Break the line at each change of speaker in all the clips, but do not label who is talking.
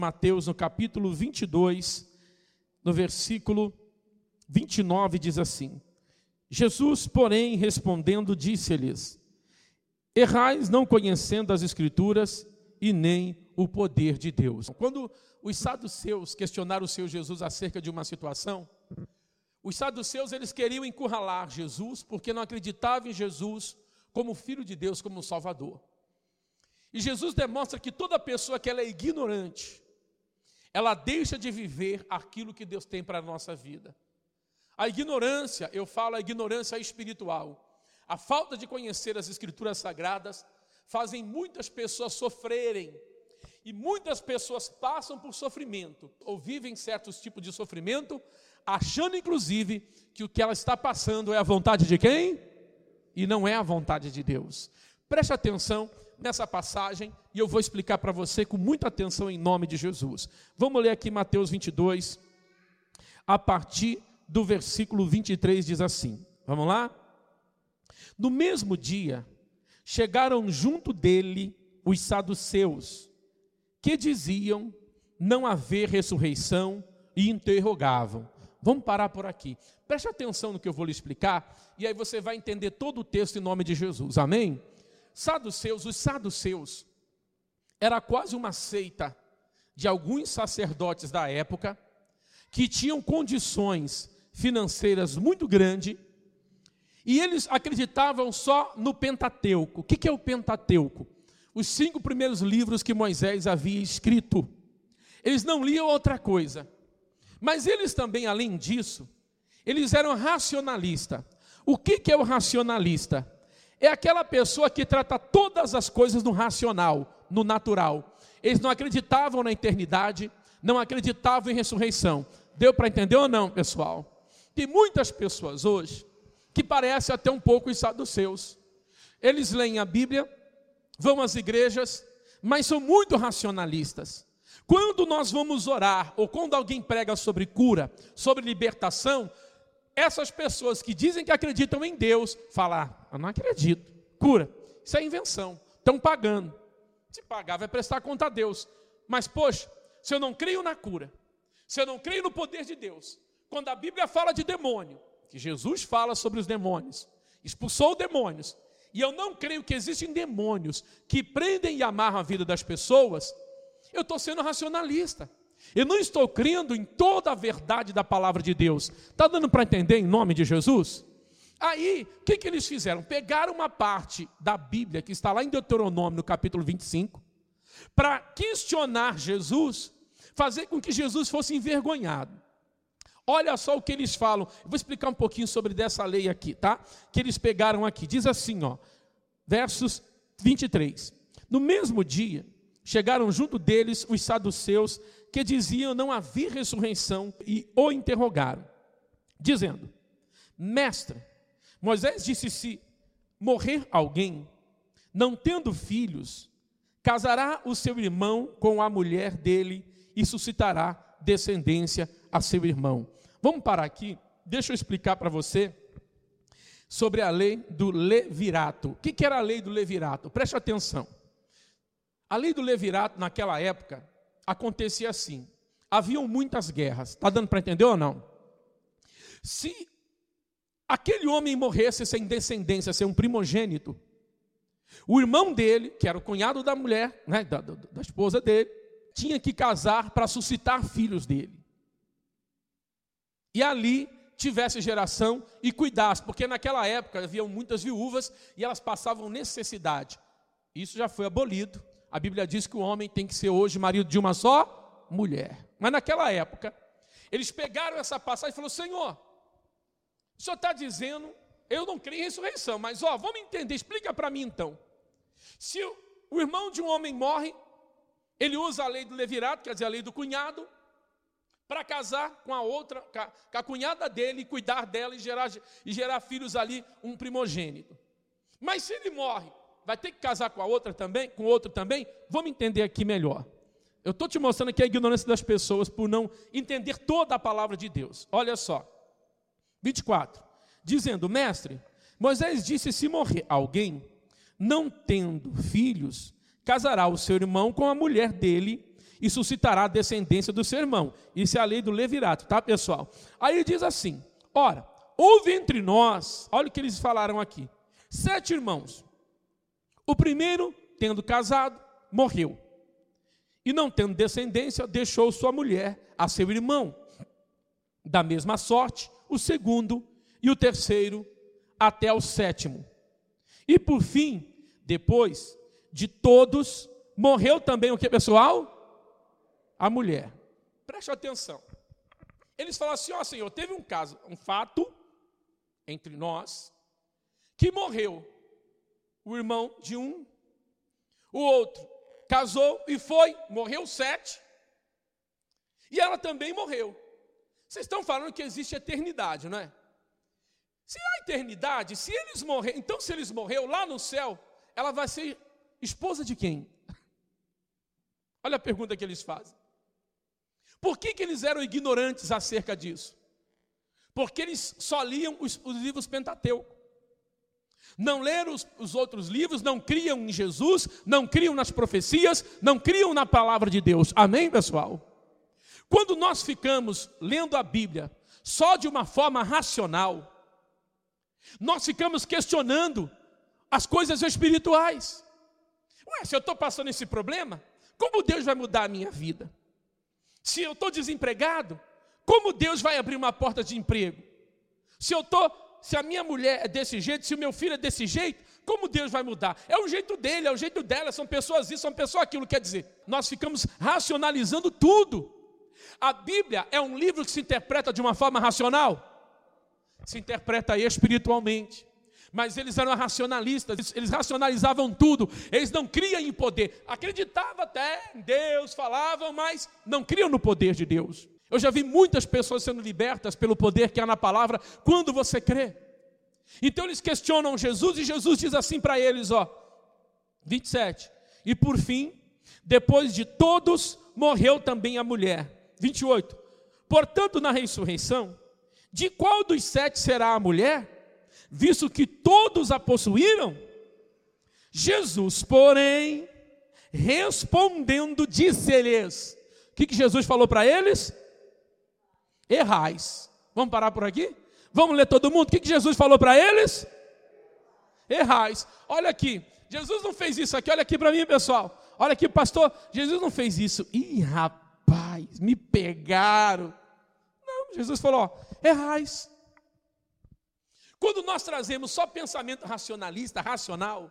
Mateus, no capítulo 22, no versículo 29, diz assim: Jesus, porém, respondendo, disse-lhes: errais não conhecendo as Escrituras e nem o poder de Deus. Quando os saduceus questionaram o Senhor Jesus acerca de uma situação, os saduceus eles queriam encurralar Jesus porque não acreditavam em Jesus como Filho de Deus, como Salvador. E Jesus demonstra que toda pessoa que ela é ignorante, ela deixa de viver aquilo que Deus tem para a nossa vida. A ignorância, eu falo a ignorância espiritual, a falta de conhecer as Escrituras Sagradas, fazem muitas pessoas sofrerem. E muitas pessoas passam por sofrimento, ou vivem certos tipos de sofrimento, achando inclusive que o que ela está passando é a vontade de quem? E não é a vontade de Deus. Preste atenção nessa passagem e eu vou explicar para você com muita atenção em nome de Jesus. Vamos ler aqui Mateus 22, a partir do versículo 23, diz assim. Vamos lá? No mesmo dia, chegaram junto dele os saduceus, que diziam não haver ressurreição e interrogavam. Vamos parar por aqui. Preste atenção no que eu vou lhe explicar e aí você vai entender todo o texto em nome de Jesus. Amém? Os saduceus era quase uma seita de alguns sacerdotes da época que tinham condições financeiras muito grandes e eles acreditavam só no Pentateuco. O que é o Pentateuco? Os 5 primeiros livros que Moisés havia escrito. Eles não liam outra coisa. Mas eles também, além disso, eles eram racionalistas. O que é o racionalista? É aquela pessoa que trata todas as coisas no racional, no natural. Eles não acreditavam na eternidade, não acreditavam em ressurreição. Deu para entender ou não, pessoal? Tem muitas pessoas hoje que parecem até um pouco os saduceus. Eles leem a Bíblia, vão às igrejas, mas são muito racionalistas. Quando nós vamos orar, ou quando alguém prega sobre cura, sobre libertação, essas pessoas que dizem que acreditam em Deus, falam, eu não acredito, cura, isso é invenção, estão pagando. Se pagar, vai prestar conta a Deus. Mas, poxa, se eu não creio na cura, se eu não creio no poder de Deus, quando a Bíblia fala de demônio, que Jesus fala sobre os demônios, expulsou demônios, e eu não creio que existem demônios que prendem e amarram a vida das pessoas, eu estou sendo racionalista. Eu não estou crendo em toda a verdade da palavra de Deus. Está dando para entender em nome de Jesus? Aí, o que eles fizeram? Pegaram uma parte da Bíblia, que está lá em Deuteronômio, no capítulo 25, para questionar Jesus, fazer com que Jesus fosse envergonhado. Olha só o que eles falam. Eu vou explicar um pouquinho sobre dessa lei aqui, tá? Que eles pegaram aqui. Diz assim, ó, versos 23. No mesmo dia, chegaram junto deles os saduceus, que diziam não haver ressurreição, e o interrogaram, dizendo: mestre, Moisés disse, se morrer alguém, não tendo filhos, casará o seu irmão com a mulher dele e suscitará descendência a seu irmão. Vamos parar aqui, deixa eu explicar para você sobre a lei do levirato. O que era a lei do levirato? Preste atenção. A lei do levirato naquela época acontecia assim, haviam muitas guerras, está dando para entender ou não? Se aquele homem morresse sem descendência, sem um primogênito, o irmão dele, que era o cunhado da mulher, né, da esposa dele, tinha que casar para suscitar filhos dele. E ali tivesse geração e cuidasse, porque naquela época haviam muitas viúvas e elas passavam necessidade. Isso já foi abolido. A Bíblia diz que o homem tem que ser hoje marido de uma só mulher. Mas naquela época, eles pegaram essa passagem e falaram: Senhor, o Senhor está dizendo, eu não creio em ressurreição, mas vamos entender, explica para mim então. Se o irmão de um homem morre, ele usa a lei do levirato, quer dizer, a lei do cunhado, para casar com a outra, com a cunhada dele, e cuidar dela e gerar filhos ali, um primogênito. Mas se ele morre, vai ter que casar com a outra também, com outro também? Vamos entender aqui melhor. Eu estou te mostrando aqui a ignorância das pessoas por não entender toda a palavra de Deus. Olha só, 24, dizendo: mestre, Moisés disse, se morrer alguém, não tendo filhos, casará o seu irmão com a mulher dele e suscitará a descendência do seu irmão. Isso é a lei do levirato, tá, pessoal? Aí ele diz assim: ora, houve entre nós, olha o que eles falaram aqui, 7 irmãos. O primeiro, tendo casado, morreu. E não tendo descendência, deixou sua mulher a seu irmão. Da mesma sorte, o segundo e o terceiro, até o 7º. E por fim, depois de todos, morreu também o que, pessoal? A mulher. Preste atenção. Eles falam assim: ó Senhor, teve um caso, um fato entre nós, que morreu o irmão de um, o outro casou e foi, morreu 7, e ela também morreu. Vocês estão falando que existe eternidade, não é? Se há eternidade, se eles morreram, então se eles morreram lá no céu, ela vai ser esposa de quem? Olha a pergunta que eles fazem. Por que eles eram ignorantes acerca disso? Porque eles só liam os livros Pentateuco. Não leram os outros livros, não criam em Jesus, não criam nas profecias, não criam na palavra de Deus. Amém, pessoal? Quando nós ficamos lendo a Bíblia só de uma forma racional, nós ficamos questionando as coisas espirituais. Ué, se eu estou passando esse problema, como Deus vai mudar a minha vida? Se eu estou desempregado, como Deus vai abrir uma porta de emprego? Se a minha mulher é desse jeito, se o meu filho é desse jeito, como Deus vai mudar? É o jeito dele, é o jeito dela, são pessoas isso, são pessoas aquilo. Quer dizer, nós ficamos racionalizando tudo. A Bíblia é um livro que se interpreta de uma forma racional? Se interpreta espiritualmente. Mas eles eram racionalistas, eles racionalizavam tudo, eles não criam em poder. Acreditavam até em Deus, falavam, mas não criam no poder de Deus. Eu já vi muitas pessoas sendo libertas pelo poder que há na palavra, quando você crê. Então eles questionam Jesus, e Jesus diz assim para eles, 27. E por fim, depois de todos, morreu também a mulher. 28. Portanto, na ressurreição, de qual dos 7 será a mulher, visto que todos a possuíram? Jesus, porém, respondendo, disse-lhes. O que Jesus falou para eles? Errais. Vamos parar por aqui? Vamos ler todo mundo? O que Jesus falou para eles? Errais. Olha aqui, Jesus não fez isso aqui, olha aqui para mim, pessoal. Olha aqui, pastor, Jesus não fez isso. Ih, rapaz, me pegaram. Não, Jesus falou, errais. Quando nós trazemos só pensamento racionalista, racional,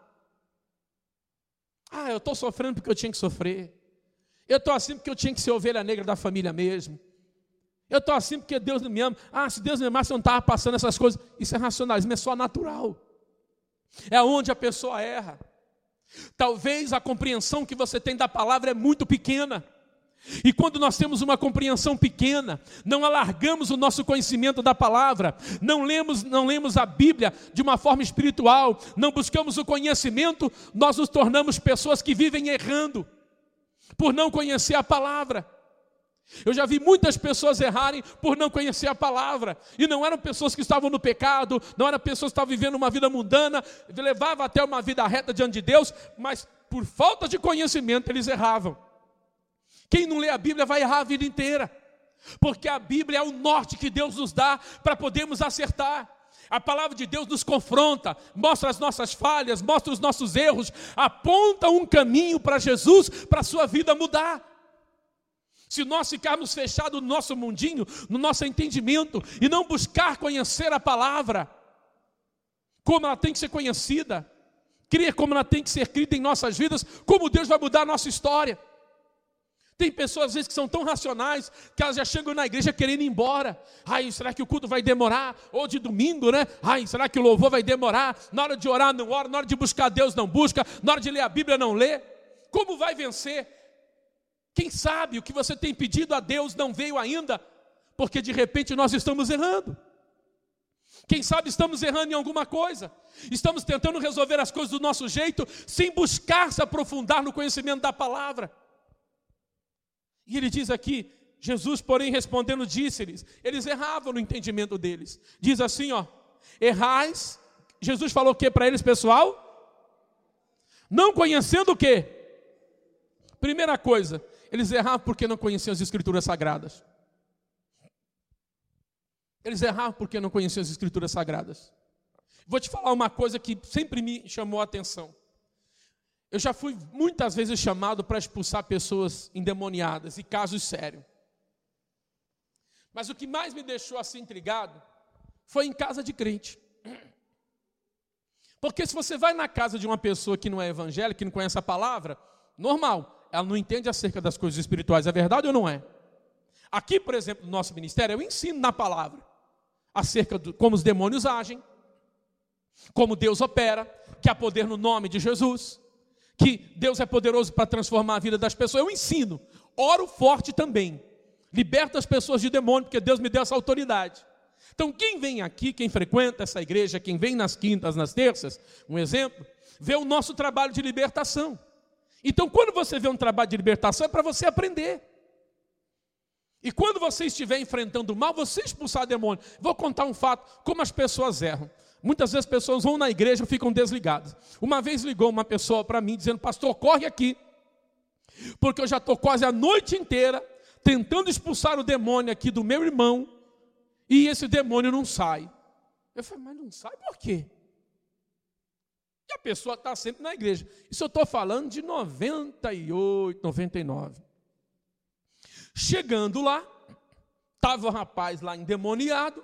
eu estou sofrendo porque eu tinha que sofrer. Eu estou assim porque eu tinha que ser ovelha negra da família mesmo. Eu estou assim porque Deus não me ama. Se Deus me amasse, eu não estava passando essas coisas. Isso é racionalismo, é só natural. É onde a pessoa erra. Talvez a compreensão que você tem da palavra é muito pequena. E quando nós temos uma compreensão pequena, não alargamos o nosso conhecimento da palavra, não lemos a Bíblia de uma forma espiritual, não buscamos o conhecimento, nós nos tornamos pessoas que vivem errando, por não conhecer a palavra. Eu já vi muitas pessoas errarem por não conhecer a palavra, e não eram pessoas que estavam no pecado, não eram pessoas que estavam vivendo uma vida mundana, levavam até uma vida reta diante de Deus, mas por falta de conhecimento eles erravam. Quem não lê a Bíblia vai errar a vida inteira, porque a Bíblia é o norte que Deus nos dá para podermos acertar. A palavra de Deus nos confronta, mostra as nossas falhas, mostra os nossos erros, aponta um caminho para Jesus, para a sua vida mudar. Se nós ficarmos fechados no nosso mundinho, no nosso entendimento, e não buscar conhecer a palavra, como ela tem que ser conhecida, crer como ela tem que ser crida em nossas vidas, como Deus vai mudar a nossa história. Tem pessoas às vezes que são tão racionais que elas já chegam na igreja querendo ir embora. Será que o culto vai demorar? Ou de domingo, né? Será que o louvor vai demorar? Na hora de orar não ora, na hora de buscar Deus não busca, na hora de ler a Bíblia não lê. Como vai vencer? Quem sabe o que você tem pedido a Deus não veio ainda, porque de repente nós estamos errando. Quem sabe estamos errando em alguma coisa. Estamos tentando resolver as coisas do nosso jeito, sem buscar se aprofundar no conhecimento da palavra. E ele diz aqui, Jesus, porém, respondendo, disse-lhes, eles erravam no entendimento deles. Diz assim, errais. Jesus falou o que para eles, pessoal? Não conhecendo o quê? Primeira coisa, Eles erravam porque não conheciam as Escrituras Sagradas. Eles erravam porque não conheciam as Escrituras Sagradas. Vou te falar uma coisa que sempre me chamou a atenção. Eu já fui muitas vezes chamado para expulsar pessoas endemoniadas e casos sérios. Mas o que mais me deixou assim intrigado foi em casa de crente. Porque se você vai na casa de uma pessoa que não é evangélica, que não conhece a palavra, normal, ela não entende acerca das coisas espirituais, é verdade ou não é? Aqui, por exemplo, no nosso ministério, eu ensino na palavra acerca de como os demônios agem, como Deus opera, que há poder no nome de Jesus, que Deus é poderoso para transformar a vida das pessoas. Eu ensino, oro forte também, liberto as pessoas de demônio, porque Deus me deu essa autoridade. Então quem vem aqui, quem frequenta essa igreja, quem vem nas quintas, nas terças, um exemplo, vê o nosso trabalho de libertação. Então quando você vê um trabalho de libertação, é para você aprender. E quando você estiver enfrentando o mal, você expulsar demônio. Vou contar um fato, como as pessoas erram. Muitas vezes as pessoas vão na igreja e ficam desligadas. Uma vez ligou uma pessoa para mim, dizendo: pastor, corre aqui, porque eu já estou quase a noite inteira tentando expulsar o demônio aqui do meu irmão, e esse demônio não sai. Eu falei: mas não sai por quê? E a pessoa está sempre na igreja. Isso eu estou falando de 98, 99. Chegando lá, estava o rapaz lá endemoniado,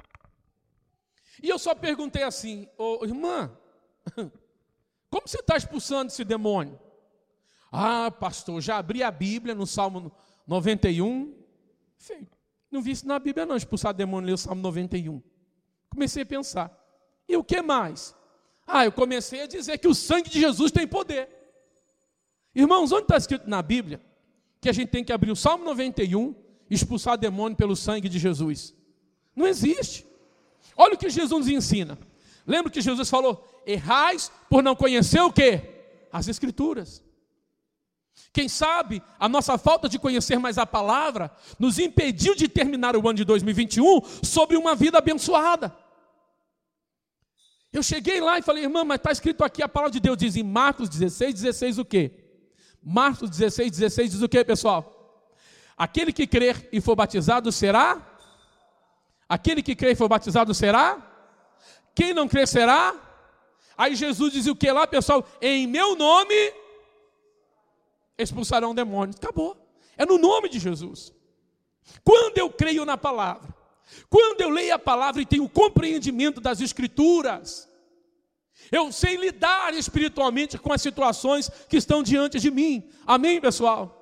e eu só perguntei assim: ô irmã, como você está expulsando esse demônio? Ah, pastor, já abri a Bíblia no Salmo 91. Falei: não vi isso na Bíblia não, expulsar demônio, ler o Salmo 91. Comecei a pensar, e o que mais? Ah, eu comecei a dizer que o sangue de Jesus tem poder. Irmãos, onde está escrito na Bíblia que a gente tem que abrir o Salmo 91 e expulsar demônio pelo sangue de Jesus? Não existe. Olha o que Jesus nos ensina. Lembra que Jesus falou: errais por não conhecer o quê? As Escrituras. Quem sabe a nossa falta de conhecer mais a palavra nos impediu de terminar o ano de 2021 sobre uma vida abençoada. Eu cheguei lá e falei: irmã, mas está escrito aqui, a palavra de Deus diz em Marcos 16 o quê? Marcos 16 diz o quê, pessoal? Aquele que crer e for batizado será? Aquele que crer e for batizado será? Quem não crer será? Aí Jesus diz o que lá, pessoal? Em meu nome expulsarão demônios. Acabou. É no nome de Jesus. Quando eu creio na palavra, quando eu leio a palavra e tenho compreendimento das Escrituras, eu sei lidar espiritualmente com as situações que estão diante de mim. Amém, pessoal?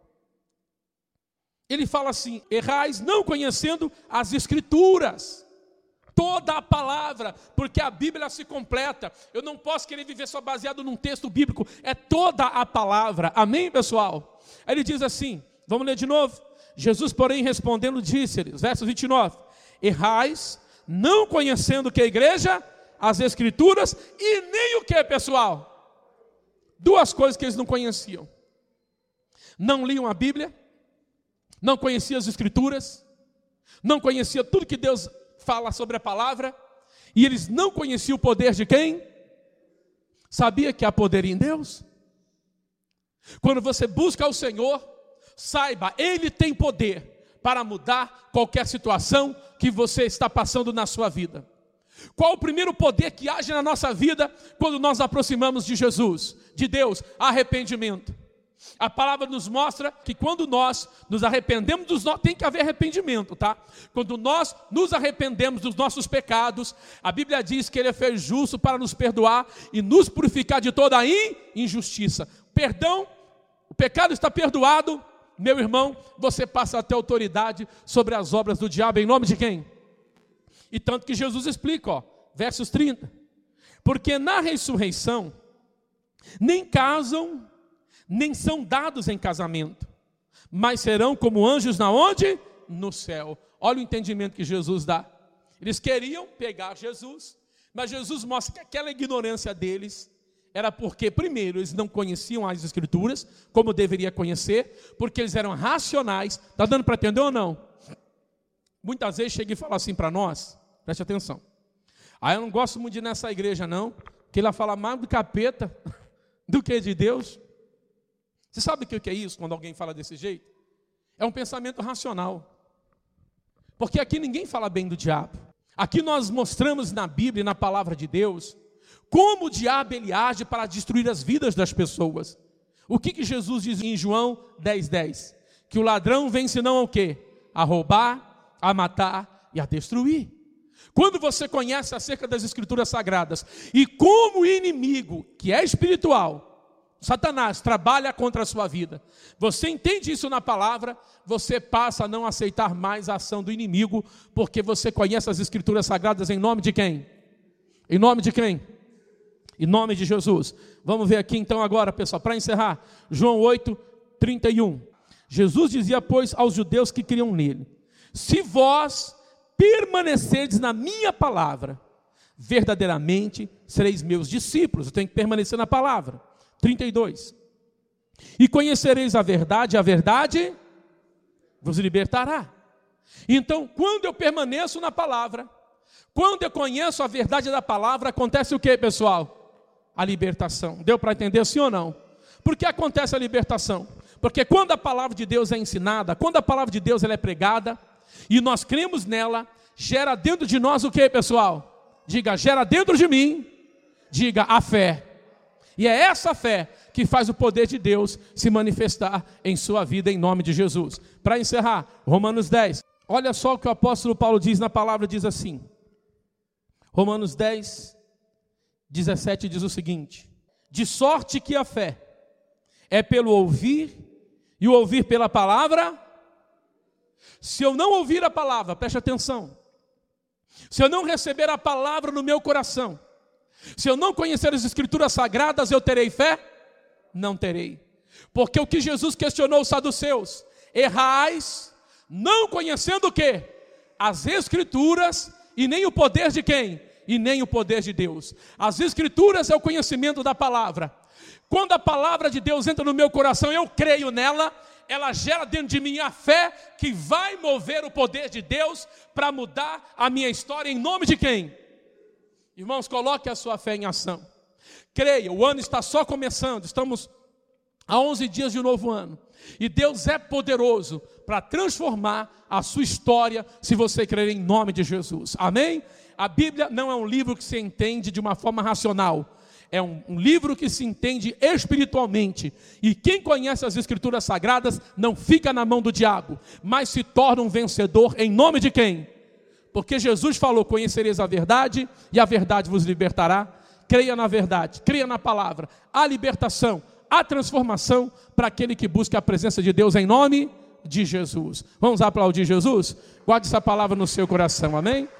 Ele fala assim: errais não conhecendo as Escrituras. Toda a palavra, porque a Bíblia se completa. Eu não posso querer viver só baseado num texto bíblico. É toda a palavra. Amém, pessoal? Aí ele diz assim, vamos ler de novo. Jesus, porém, respondendo, disse-lhes, verso 29, errais não conhecendo que a igreja, as Escrituras, e nem o que, pessoal? Duas coisas que eles não conheciam. Não liam a Bíblia, não conheciam as Escrituras, não conheciam tudo que Deus fala sobre a palavra, e eles não conheciam o poder de quem? Sabia que há poder em Deus? Quando você busca o Senhor, saiba, Ele tem poder para mudar qualquer situação que você está passando na sua vida. Qual o primeiro poder que age na nossa vida quando nós nos aproximamos de Jesus, de Deus? Arrependimento. A palavra nos mostra que quando nós nos arrependemos tem que haver arrependimento, tá? Quando nós nos arrependemos dos nossos pecados, a Bíblia diz que Ele é fiel e justo para nos perdoar e nos purificar de toda a injustiça. Perdão, o pecado está perdoado, meu irmão, você passa a ter autoridade sobre as obras do diabo, em nome de quem? E tanto que Jesus explica, ó, versos 30. Porque na ressurreição, nem casam, nem são dados em casamento, mas serão como anjos na onde? No céu. Olha o entendimento que Jesus dá. Eles queriam pegar Jesus, mas Jesus mostra que aquela ignorância deles era porque, primeiro, eles não conheciam as Escrituras, como deveria conhecer, porque eles eram racionais. Está dando para entender ou não? Muitas vezes chega e fala assim para nós, preste atenção. Eu não gosto muito de ir nessa igreja não, porque ela fala mais do capeta do que de Deus. Você sabe o que é isso quando alguém fala desse jeito? É um pensamento racional. Porque aqui ninguém fala bem do diabo. Aqui nós mostramos na Bíblia e na palavra de Deus como o diabo ele age para destruir as vidas das pessoas. O que Jesus diz em João 10:10? Que o ladrão vem senão ao quê? A roubar, a matar e a destruir. Quando você conhece acerca das Escrituras Sagradas e como o inimigo, que é espiritual, Satanás, trabalha contra a sua vida, você entende isso na palavra, você passa a não aceitar mais a ação do inimigo, porque você conhece as Escrituras Sagradas em nome de quem? Em nome de quem? Em nome de Jesus. Vamos ver aqui então agora, pessoal, para encerrar, João 8:31. Jesus dizia, pois, aos judeus que criam nele: se vós permanecerdes na minha palavra, verdadeiramente sereis meus discípulos. Eu tenho que permanecer na palavra. 32. E conhecereis a verdade vos libertará. Então, quando eu permaneço na palavra, quando eu conheço a verdade da palavra, acontece o que, pessoal? A libertação. Deu para entender sim ou não? Por que acontece a libertação? Porque quando a palavra de Deus é ensinada, quando a palavra de Deus ela é pregada, e nós cremos nela, gera dentro de nós o que, pessoal? Diga, gera dentro de mim, diga, a fé. E é essa fé que faz o poder de Deus se manifestar em sua vida, em nome de Jesus. Para encerrar, Romanos 10. Olha só o que o apóstolo Paulo diz na palavra, diz assim. Romanos 10, 17 diz o seguinte: de sorte que a fé é pelo ouvir, e o ouvir pela palavra. Se eu não ouvir a palavra, preste atenção, se eu não receber a palavra no meu coração, se eu não conhecer as Escrituras Sagradas, eu terei fé? Não terei. Porque o que Jesus questionou os saduceus: errais, não conhecendo o quê? As Escrituras, e nem o poder de quem? E nem o poder de Deus. As Escrituras é o conhecimento da palavra. Quando a palavra de Deus entra no meu coração, eu creio nela, ela gera dentro de mim a fé que vai mover o poder de Deus para mudar a minha história, em nome de quem? Irmãos, coloque a sua fé em ação. Creia, o ano está só começando, estamos a 11 dias de um novo ano. E Deus é poderoso para transformar a sua história, se você crer em nome de Jesus. Amém? A Bíblia não é um livro que se entende de uma forma racional. É um livro que se entende espiritualmente. E quem conhece as Escrituras Sagradas não fica na mão do diabo, mas se torna um vencedor em nome de quem? Porque Jesus falou, conhecereis a verdade e a verdade vos libertará. Creia na verdade, creia na palavra. A libertação, a transformação para aquele que busca a presença de Deus em nome de Jesus. Vamos aplaudir Jesus? Guarde essa palavra no seu coração, amém?